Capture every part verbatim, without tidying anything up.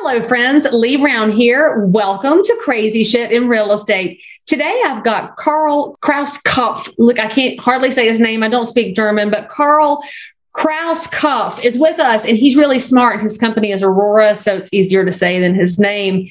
Hello, friends. Lee Brown here. Welcome to Crazy Shit in Real Estate. Today, I've got Karl Krauskopf. Look, I can't hardly say his name. I don't speak German, but Karl Krauskopf is with us, and he's really smart. His company is Aurora, so it's easier to say than his name.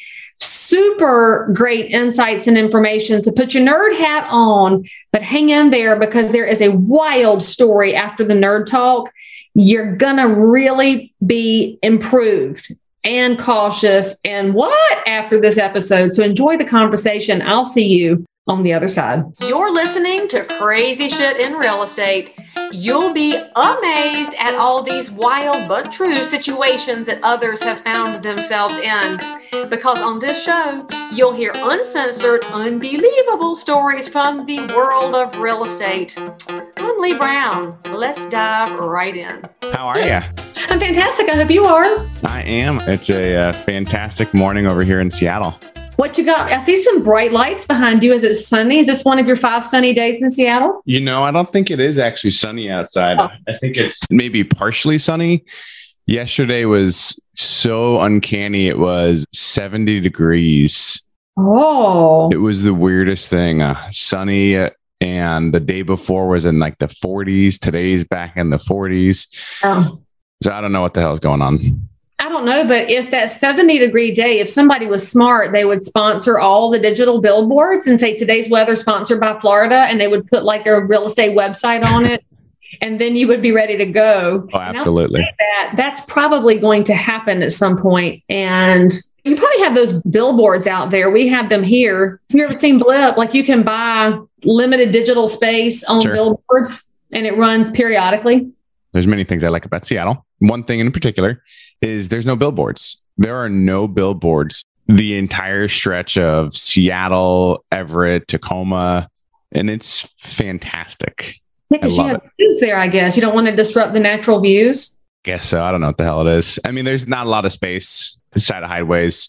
Super great insights and information. So put your nerd hat on, but hang in there because there is a wild story after the nerd talk. You're going to really be improved and cautious and what after this episode. So enjoy the conversation. I'll see you on the other side. You're listening to Crazy Shit in Real Estate. You'll be amazed at all these wild but true situations that others have found themselves in. Because on this show, you'll hear uncensored, unbelievable stories from the world of real estate. I'm Lee Brown. Let's dive right in. How are you? I'm fantastic. I hope you are. I am. It's a uh, fantastic morning over here in Seattle. What you got? I see some bright lights behind you. Is it sunny? Is this one of your five sunny days in Seattle? You know, I don't think it is actually sunny outside. Oh. I think it's maybe partially sunny. Yesterday was so uncanny. It was seventy degrees. Oh. It was the weirdest thing. Uh, sunny. Uh, and the day before was in like the forties. Today's back in the forties. Oh. So I don't know what the hell is going on. I don't know, but if that seventy degree day, if somebody was smart, they would sponsor all the digital billboards and say today's weather sponsored by Florida, and they would put like their real estate website on it, and then you would be ready to go. Oh, absolutely. That that's probably going to happen at some point, and you probably have those billboards out there. We have them here. Have you ever seen Blip? Like you can buy limited digital space on sure. billboards, and it runs periodically. There's many things I like about Seattle. One thing in particular is there's no billboards. There are no billboards. The entire stretch of Seattle, Everett, Tacoma, and it's fantastic. Because you have it. Views there, I guess. You don't want to disrupt the natural views. Guess so. I don't know what the hell it is. I mean, there's not a lot of space beside of highways.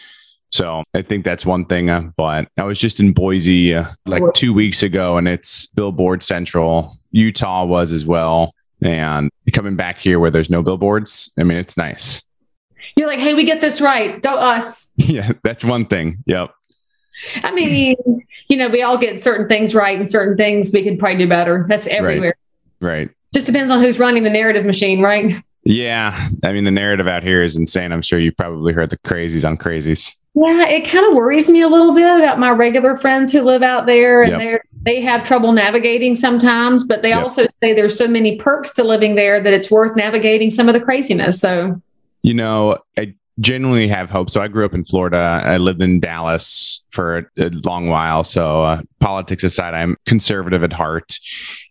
So I think that's one thing. Uh, but I was just in Boise uh, like two weeks ago, and it's billboard central. Utah was as well. And coming back here where there's no billboards, I mean, it's nice. You're like, hey, we get this right. Go us. Yeah, that's one thing. Yep. I mean, you know, we all get certain things right and certain things we could probably do better. That's everywhere. Right. right. Just depends on who's running the narrative machine, right? Yeah. I mean, the narrative out here is insane. I'm sure you've probably heard the crazies on crazies. Yeah, it kind of worries me a little bit about my regular friends who live out there, and yep. they're they have trouble navigating sometimes, but they yep. also say there's so many perks to living there that it's worth navigating some of the craziness. So, you know, I genuinely have hope. So I grew up in Florida. I lived in Dallas for a, a long while. So uh, politics aside, I'm conservative at heart.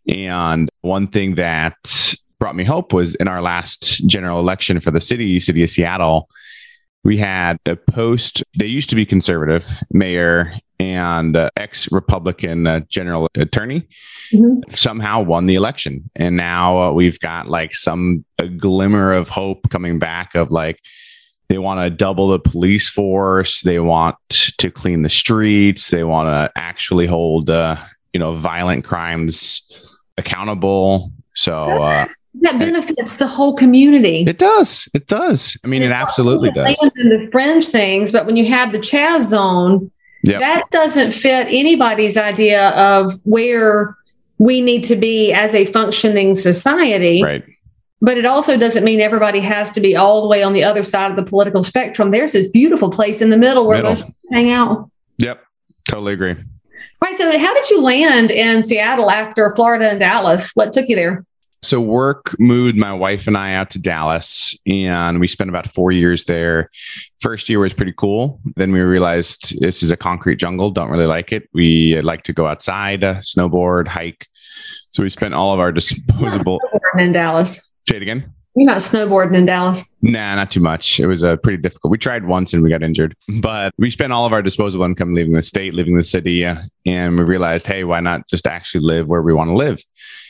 And one thing that brought me hope was in our last general election for the city, city of Seattle, we had a post, they used to be conservative mayor and uh, ex-Republican uh, general attorney mm-hmm. somehow won the election. And now uh, we've got like some a glimmer of hope coming back of like, they want to double the police force. They want to clean the streets. They want to actually hold, uh, you know, violent crimes accountable. So, uh, that benefits the whole community. It does. It does. I mean, it, it absolutely does. And the fringe things, but when you have the Chaz zone, yep. that doesn't fit anybody's idea of where we need to be as a functioning society. Right. But it also doesn't mean everybody has to be all the way on the other side of the political spectrum. There's this beautiful place in the middle where middle. most people hang out. Yep. Totally agree. All right. So how did you land in Seattle after Florida and Dallas? What took you there? So work moved my wife and I out to Dallas, and we spent about four years there. First year was pretty cool. Then we realized this is a concrete jungle. Don't really like it. We like to go outside, uh, snowboard, hike. So we spent all of our disposable. You're not snowboarding in Dallas. Say it again. You're not snowboarding in Dallas. Nah, not too much. It was uh, pretty difficult. We tried once and we got injured, but we spent all of our disposable income leaving the state, leaving the city, uh, and we realized, hey, why not just actually live where we want to live?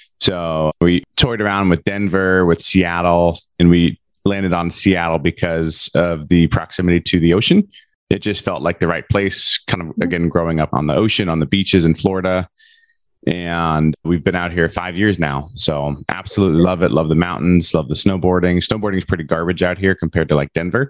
So we toyed around with Denver, with Seattle, and we landed on Seattle because of the proximity to the ocean. It just felt like the right place, kind of, again, growing up on the ocean, on the beaches in Florida. And we've been out here five years now. So absolutely love it. Love the mountains, love the snowboarding. Snowboarding is pretty garbage out here compared to like Denver.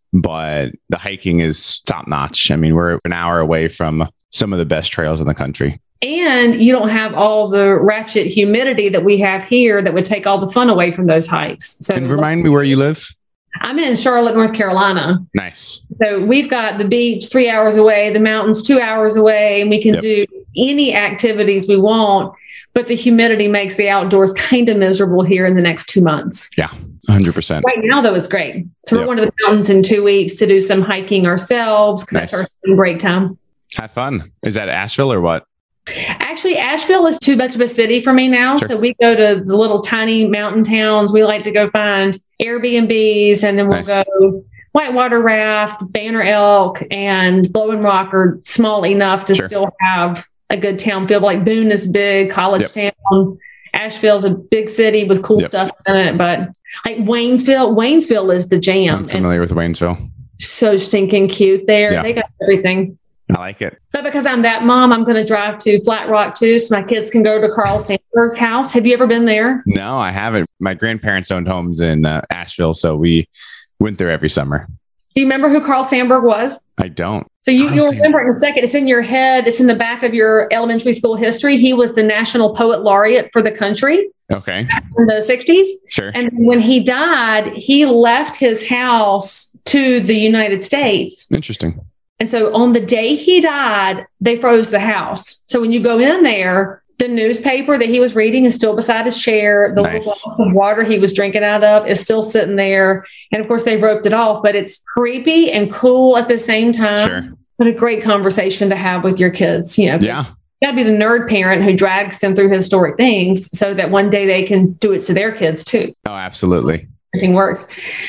but the hiking is top notch. I mean, we're an hour away from some of the best trails in the country. And you don't have all the ratchet humidity that we have here that would take all the fun away from those hikes. So, and remind me where you live. I'm in Charlotte, North Carolina. Nice. So we've got the beach three hours away, the mountains two hours away, and we can yep. do any activities we want. But the humidity makes the outdoors kind of miserable here in the next two months. Yeah, one hundred percent. Right now, though, it's great. So yep. we're going to the mountains in two weeks to do some hiking ourselves because nice. That's our spring break time. Have fun. Is that Asheville or what? Actually, Asheville is too much of a city for me now. Sure. So we go to the little tiny mountain towns. We like to go find Airbnbs, and then we'll nice. go whitewater raft, Banner Elk, and Blowing Rock are small enough to sure. still have a good town feel. Like Boone is big, college yep. town. Asheville's a big city with cool yep. stuff in it. But like Waynesville, Waynesville is the jam. I'm familiar and with Waynesville. So stinking cute there. Yeah. They got everything. I like it. So because I'm that mom, I'm going to drive to Flat Rock too, so my kids can go to Carl Sandburg's house. Have you ever been there? No, I haven't. My grandparents owned homes in uh, Asheville, so we went there every summer. Do you remember who Carl Sandburg was? I don't. So you, you'll remember it in a second. It's in your head. It's in the back of your elementary school history. He was the National Poet Laureate for the country. Okay. Back in the sixties. Sure. And when he died, he left his house to the United States. Interesting. And so on the day he died, they froze the house. So when you go in there, the newspaper that he was reading is still beside his chair. The nice. little glass of water he was drinking out of is still sitting there. And of course, they've roped it off, but it's creepy and cool at the same time. Sure. But a great conversation to have with your kids. You know, yeah. you got to be the nerd parent who drags them through historic things so that one day they can do it to their kids too. Oh, absolutely. Everything works.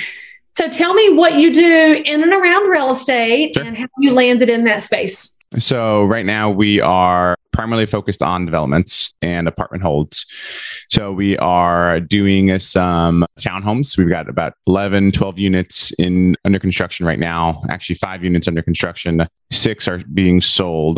So tell me what you do in and around real estate sure. and how you landed in that space. So right now we are primarily focused on developments and apartment holds. So we are doing some townhomes. We've got about eleven, twelve units in under construction right now. Actually, five units under construction. Six are being sold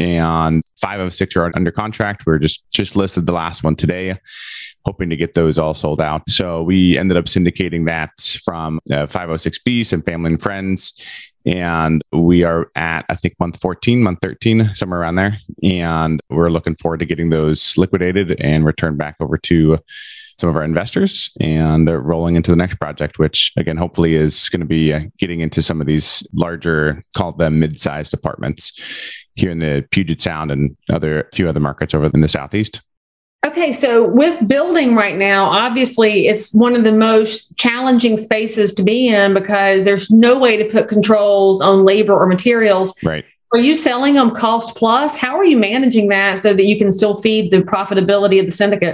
and five of six are under contract. We're just, just listed the last one today, hoping to get those all sold out. So we ended up syndicating that from uh, five oh six B, some family and friends. And we are at, I think, month fourteen, month thirteen, somewhere around there. And we're looking forward to getting those liquidated and returned back over to some of our investors and uh, rolling into the next project, which, again, hopefully is going to be uh, getting into some of these larger, call them mid-sized apartments here in the Puget Sound and other few other markets over in the Southeast. Okay, so with building right now, obviously it's one of the most challenging spaces to be in because there's no way to put controls on labor or materials. Right. Are you selling them cost plus? How are you managing that so that you can still feed the profitability of the syndicate?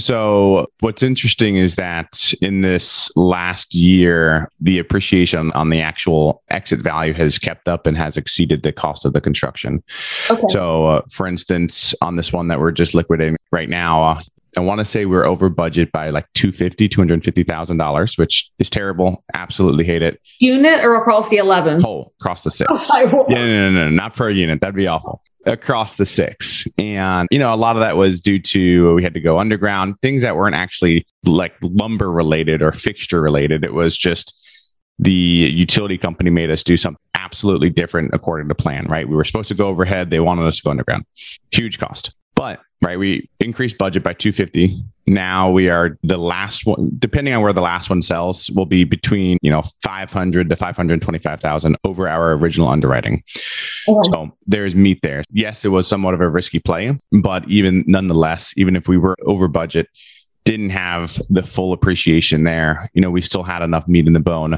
So what's interesting is that in this last year, the appreciation on the actual exit value has kept up and has exceeded the cost of the construction. Okay. So uh, for instance, on this one that we're just liquidating right now, uh, I want to say we're over budget by like two hundred fifty thousand dollars, two hundred fifty thousand dollars, which is terrible. Absolutely hate it. Unit or across the eleven? Whole, across the six. Oh, yeah, no, no, no, no, not per unit. That'd be awful. Across the six. And, you know, a lot of that was due to we had to go underground, things that weren't actually like lumber related or fixture related. It was just the utility company made us do something absolutely different according to plan, right? We were supposed to go overhead. They wanted us to go underground. Huge cost. But, right, we increased budget by two hundred fifty thousand dollars. Now we are the last one, depending on where the last one sells, will be between, you know, five hundred to five hundred twenty-five thousand over our original underwriting. Oh. So there's meat there. Yes, it was somewhat of a risky play, but even nonetheless, even if we were over budget, didn't have the full appreciation there, you know, we still had enough meat in the bone.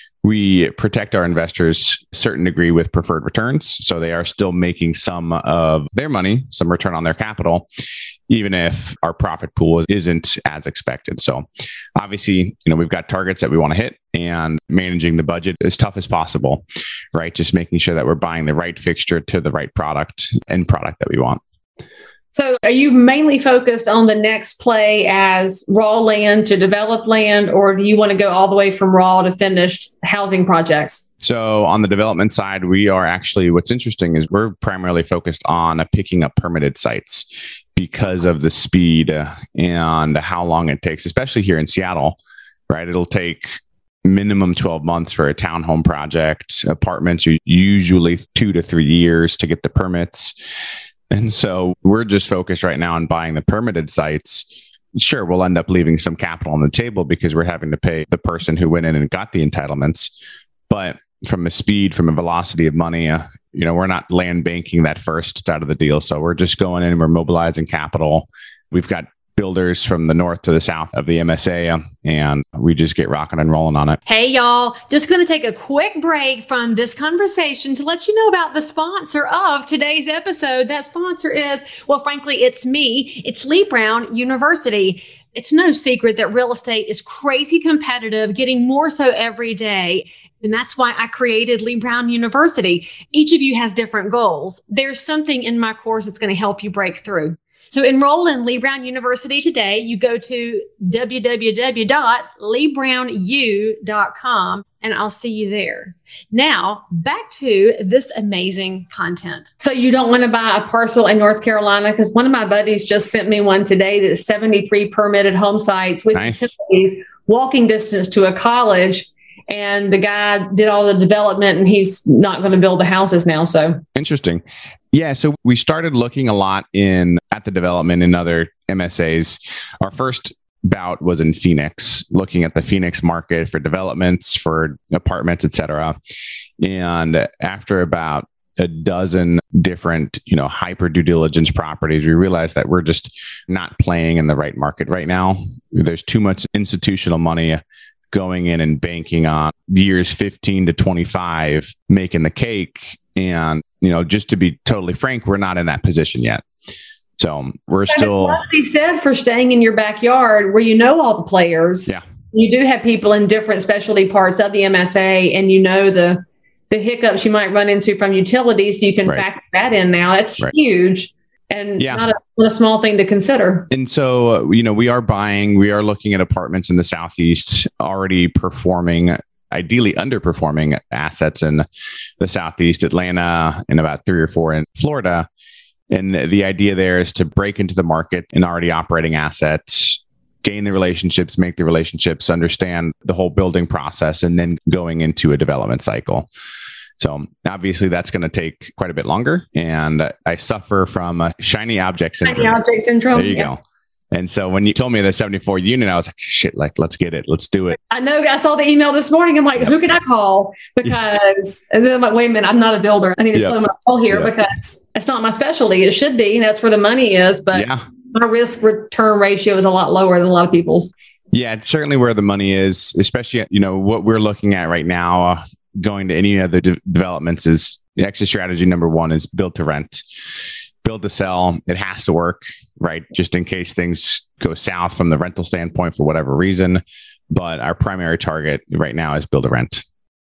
We protect our investors a certain degree with preferred returns. So they are still making some of their money, some return on their capital, even if our profit pool isn't as expected. So obviously, you know, we've got targets that we want to hit and managing the budget as tough as possible, right? Just making sure that we're buying the right fixture to the right product and product that we want. So are you mainly focused on the next play as raw land to develop land, or do you want to go all the way from raw to finished housing projects? So on the development side, we are actually, what's interesting is we're primarily focused on picking up permitted sites because of the speed and how long it takes, especially here in Seattle, right? It'll take minimum twelve months for a townhome project. Apartments are usually two to three years to get the permits. And so we're just focused right now on buying the permitted sites. Sure, we'll end up leaving some capital on the table because we're having to pay the person who went in and got the entitlements. But from a speed, from a velocity of money, uh, you know, we're not land banking that first side of the deal. So we're just going in and we're mobilizing capital. We've got builders from the north to the south of the M S A, um, and we just get rocking and rolling on it. Hey, y'all, just going to take a quick break from this conversation to let you know about the sponsor of today's episode. That sponsor is, well, frankly, it's me. It's Lee Brown University. It's no secret that real estate is crazy competitive, getting more so every day. And that's why I created Lee Brown University. Each of you has different goals. There's something in my course that's going to help you break through. So enroll in Lee Brown University today. You go to w w w dot lee brown u dot com and I'll see you there. Now, back to this amazing content. So you don't want to buy a parcel in North Carolina? Because one of my buddies just sent me one today that's seventy-three permitted home sites with nice. utilities, walking distance to a college. And the guy did all the development and he's not going to build the houses now. So interesting. Yeah. So we started looking a lot in at the development in other M S As. Our first bout was in Phoenix, looking at the Phoenix market for developments, for apartments, et cetera. And after about a dozen different, you know, hyper due diligence properties, we realized that we're just not playing in the right market right now. There's too much institutional money going in and banking on years fifteen to twenty-five, making the cake. And, you know, just to be totally frank, we're not in that position yet. So we're still. What he said for staying in your backyard where you know all the players. Yeah. You do have people in different specialty parts of the M S A and you know the the hiccups you might run into from utilities. So you can right. factor that in now. That's right. huge. And yeah. not, a, not a small thing to consider. And so, uh, you know, we are buying, we are looking at apartments in the Southeast, already performing, ideally underperforming assets in the Southeast, Atlanta, and about three or four in Florida. And the, the idea there is to break into the market in already operating assets, gain the relationships, make the relationships, understand the whole building process, and then going into a development cycle. So obviously that's going to take quite a bit longer. And I suffer from a shiny object syndrome. Shiny object syndrome. There you yeah. go. And so when you told me the seventy-four unit, I was like, shit, like, let's get it. Let's do it. I know. I saw the email this morning. I'm like, yep. who can I call? Because, and then I'm like, wait a minute, I'm not a builder. I need to yep. slow my roll here yep. because it's not my specialty. It should be. That's where the money is. But yeah. my risk return ratio is a lot lower than a lot of people's. Yeah, it's certainly where the money is, especially, you know, what we're looking at right now. Uh, going to any other de- developments is the exit strategy. Number one is build to rent, build to sell. It has to work, right? Just in case things go south from the rental standpoint for whatever reason. But our primary target right now is build to rent.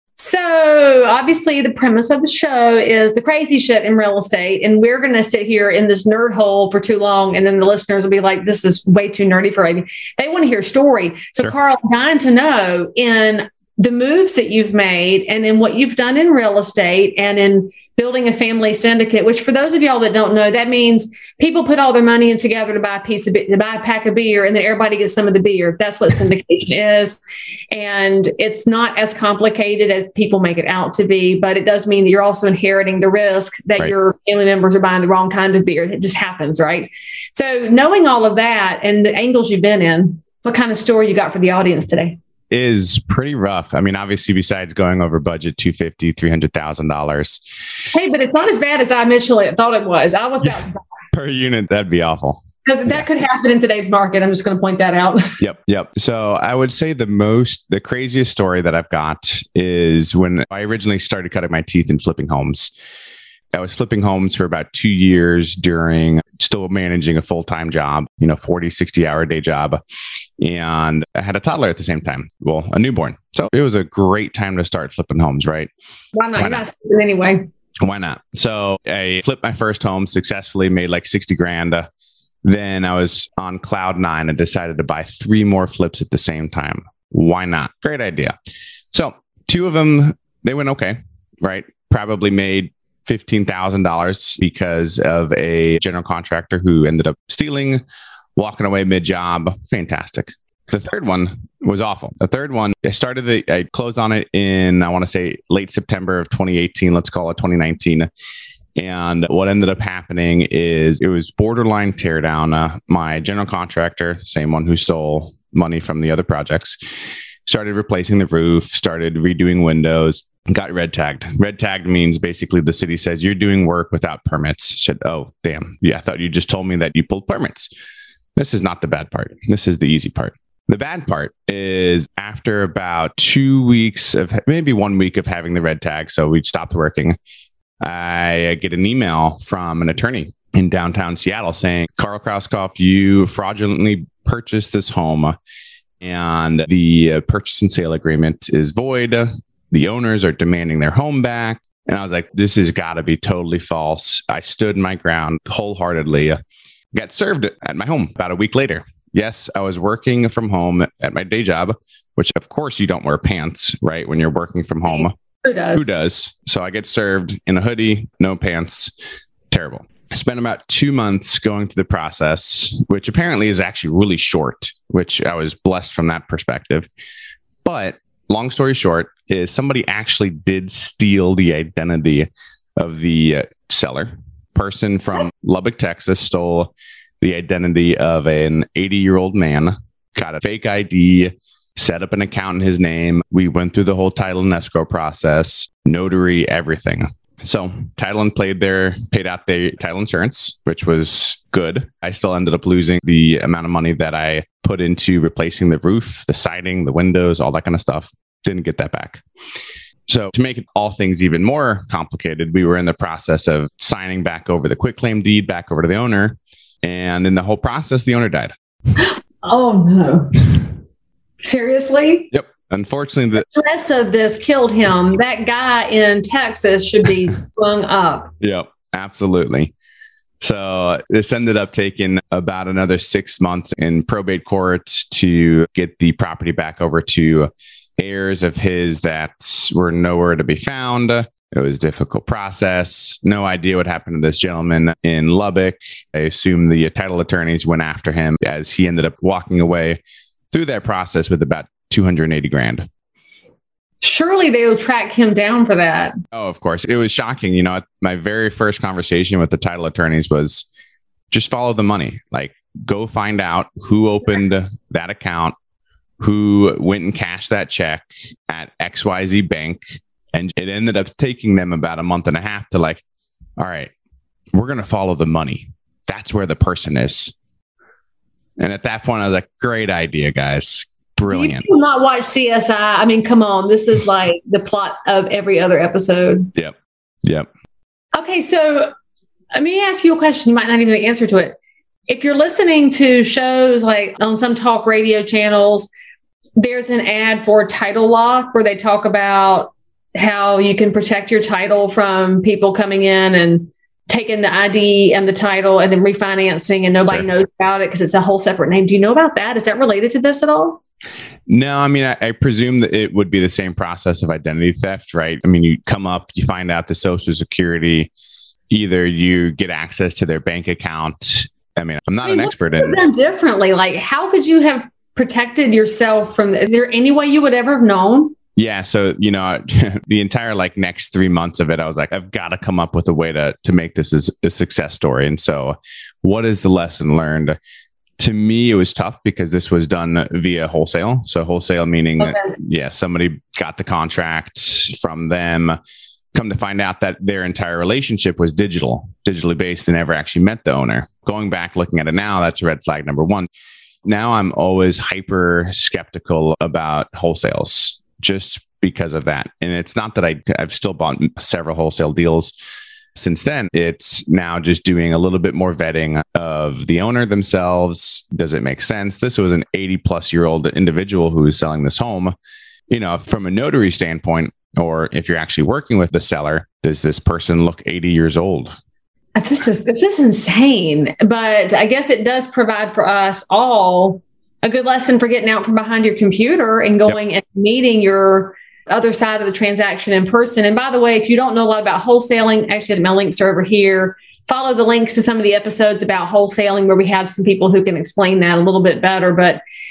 So obviously the premise of the show is the crazy shit in real estate. And we're going to sit here in this nerd hole for too long. And then the listeners will be like, this is way too nerdy for me. They want to hear a story. So sure. Carl, I'm dying to know in the moves that you've made and in what you've done in real estate and in building a family syndicate, which for those of y'all that don't know, that means people put all their money in together to buy a piece of to buy a pack of beer and then everybody gets some of the beer. That's what syndication is. And it's not as complicated as people make it out to be, but it does mean that you're also inheriting the risk that right. your family members are buying the wrong kind of beer. It just happens, right? So knowing all of that and the angles you've been in, what kind of story you got for the audience today? Is pretty rough. I mean, obviously, besides going over budget, two hundred fifty thousand dollars, three hundred thousand dollars. Hey, but it's not as bad as I initially thought it was. I was about yeah. to die. Per unit, that'd be awful. Because that yeah. could happen in today's market. I'm just going to point that out. Yep. Yep. So I would say the most, the craziest story that I've got is when I originally started cutting my teeth in flipping homes. I was flipping homes for about two years during still managing a full-time job, you know, forty, sixty hour day job. And I had a toddler at the same time. Well, a newborn. So it was a great time to start flipping homes, right? Why not? Why You're not sleeping anyway. Why not? So I flipped my first home successfully, made like sixty grand. Uh, then I was on cloud nine and decided to buy three more flips at the same time. Why not? Great idea. So two of them, they went okay, right? Probably made fifteen thousand dollars because of a general contractor who ended up stealing, walking away mid-job. Fantastic. The third one was awful. The third one, I started the, I closed on it in, I want to say late September of twenty eighteen, let's call it twenty nineteen. And what ended up happening is it was borderline teardown. Uh, my general contractor, same one who stole money from the other projects, started replacing the roof, started redoing windows, got red tagged. Red tagged means basically the city says you're doing work without permits. Said, oh, damn. Yeah, I thought you just told me that you pulled permits. This is not the bad part. This is the easy part. The bad part is after about two weeks of maybe one week of having the red tag, so we stopped working, I get an email from an attorney in downtown Seattle saying, Carl Krauskopf, you fraudulently purchased this home and the uh, purchase and sale agreement is void. The owners are demanding their home back. And I was like, this has got to be totally false. I stood my ground wholeheartedly. Got served at my home about a week later. Yes, I was working from home at my day job, which of course you don't wear pants, right? When you're working from home. Who does? Who does? So I get served in a hoodie, no pants. Terrible. I spent about two months going through the process, which apparently is actually really short, which I was blessed from that perspective. But long story short is somebody actually did steal the identity of the uh, seller. Person from Lubbock, Texas stole the identity of an eighty-year-old man, got a fake I D, set up an account in his name. We went through the whole title and escrow process, notary, everything. So title and played their, paid out the title insurance, which was good. I still ended up losing the amount of money that I put into replacing the roof, the siding, the windows, all that kind of stuff. Didn't get that back. So to make it all things even more complicated, we were in the process of signing back over the quitclaim deed back over to the owner. And in the whole process, the owner died. Oh, no. Seriously? Yep. Unfortunately, the stress of this killed him. That guy in Texas should be strung up. Yep, absolutely. So this ended up taking about another six months in probate court to get the property back over to heirs of his that were nowhere to be found. It was a difficult process. No idea what happened to this gentleman in Lubbock. I assume the title attorneys went after him as he ended up walking away through that process with about two hundred eighty grand. Surely they will track him down for that. Oh, of course. It was shocking. You know, my very first conversation with the title attorneys was just follow the money. Like, go find out who opened that account, who went and cashed that check at X Y Z Bank. And it ended up taking them about a month and a half to like, all right, we're going to follow the money. That's where the person is. And at that point, I was like, great idea, guys. Brilliant. You do not watch C S I. I mean, come on. This is like the plot of every other episode. Yep. Yep. Okay. So let me ask you a question. You might not even know the answer to it. If you're listening to shows like on some talk radio channels, there's an ad for Title Lock where they talk about how you can protect your title from people coming in and taking the I D and the title and then refinancing and nobody Sure. knows about it because it's a whole separate name. Do you know about that? Is that related to this at all? No, I mean, I, I presume that it would be the same process of identity theft, right? I mean, you come up, you find out the Social Security, either you get access to their bank account. I mean, I'm not I mean, an expert what's in done differently. Like, how could you have protected yourself from? Is there any way you would ever have known? Yeah. So, you know, the entire like next three months of it, I was like, I've got to come up with a way to, to make this as a success story. And so what is the lesson learned? To me, it was tough because this was done via wholesale. So wholesale meaning, Okay. that, yeah, somebody got the contract from them. Come to find out that their entire relationship was digital, digitally based. They never actually met the owner. Going back, looking at it now, that's red flag number one. Now I'm always hyper skeptical about wholesales just because of that. And it's not that I, I've still bought several wholesale deals since then. It's now just doing a little bit more vetting of the owner themselves. Does it make sense? This was an eighty plus year old individual who is selling this home. You know, from a notary standpoint, or if you're actually working with the seller, does this person look eighty years old? This is this is insane, but I guess it does provide for us all a good lesson for getting out from behind your computer and going yep. and meeting your other side of the transaction in person. And by the way, if you don't know a lot about wholesaling, actually my links are over here. Follow the links to some of the episodes about wholesaling where we have some people who can explain that a little bit better. But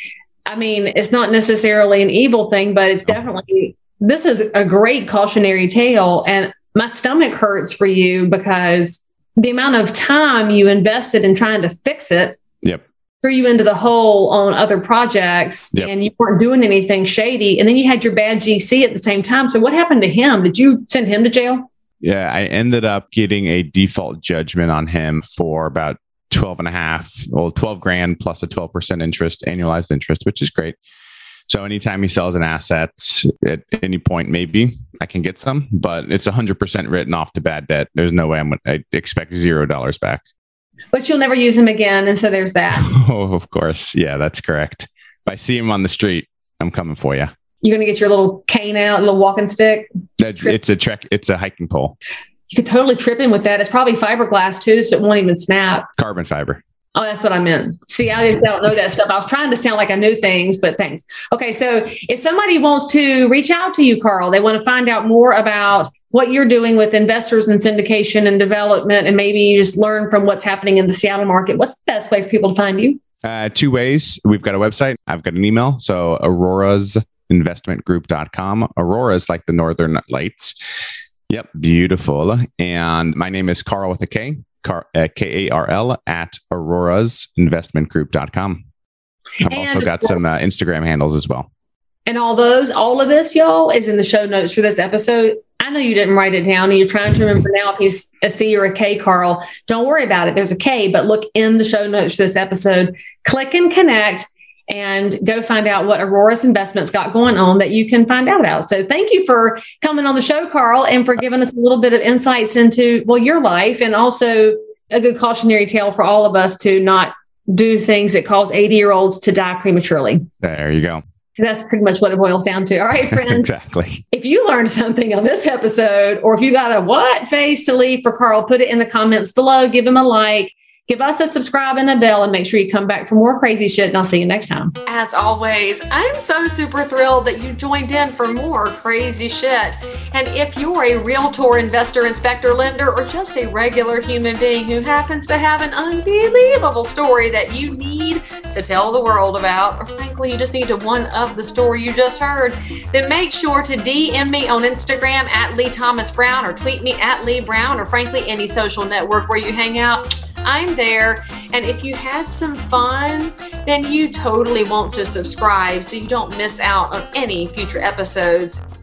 I mean, it's not necessarily an evil thing, but it's definitely, this is a great cautionary tale. And my stomach hurts for you because the amount of time you invested in trying to fix it Yep. threw you into the hole on other projects, Yep. and you weren't doing anything shady. And then you had your bad G C at the same time. So what happened to him? Did you send him to jail? Yeah, I ended up getting a default judgment on him for about twelve and a half, well, twelve grand plus a twelve percent interest, annualized interest, which is great. So anytime he sells an asset at any point, maybe I can get some, but it's one hundred percent written off to bad debt. There's no way I'm going to expect zero dollars back. But you'll never use him again. And so there's that. Oh, of course. Yeah, that's correct. If I see him on the street, I'm coming for you. You're going to get your little cane out, little walking stick. That, it's a trek. It's a hiking pole. You could totally trip in with that. It's probably fiberglass too, so it won't even snap. Carbon fiber. Oh, that's what I meant. See, I don't know that stuff. I was trying to sound like I knew things, but thanks. Okay, so if somebody wants to reach out to you, Carl, they want to find out more about what you're doing with investors and syndication and development, and maybe you just learn from what's happening in the Seattle market, what's the best way for people to find you? Uh, two ways. We've got a website. I've got an email. So auroras investment group dot com. Aurora is like the northern lights. Yep, beautiful. And my name is Carl with a K. Car, uh, K A R L at auroras investment group dot com. I've And also got some uh, Instagram handles as well. And all those, all of this, y'all, is in the show notes for this episode. I know you didn't write it down and you're trying to remember now if he's a C or a K, Carl. Don't worry about it. There's a K, but look in the show notes for this episode. Click and connect and go find out what Auroras Investments got going on that you can find out about. So thank you for coming on the show, Carl, and for giving us a little bit of insights into, well, your life, and also a good cautionary tale for all of us to not do things that cause eighty-year-olds to die prematurely. There you go. That's pretty much what it boils down to. All right, friends. Exactly. If you learned something on this episode, or if you got a what face to leave for Carl, put it in the comments below. Give him a like. Give us a subscribe and a bell, and make sure you come back for more crazy shit. And I'll see you next time. As always, I'm so super thrilled that you joined in for more crazy shit. And if you're a realtor, investor, inspector, lender, or just a regular human being who happens to have an unbelievable story that you need to tell the world about, or frankly, you just need to one-up the story you just heard, then make sure to D M me on Instagram at Lee Thomas Brown, or tweet me at Lee Brown, or frankly, any social network where you hang out. I'm there. And if you had some fun, then you totally want to subscribe so you don't miss out on any future episodes.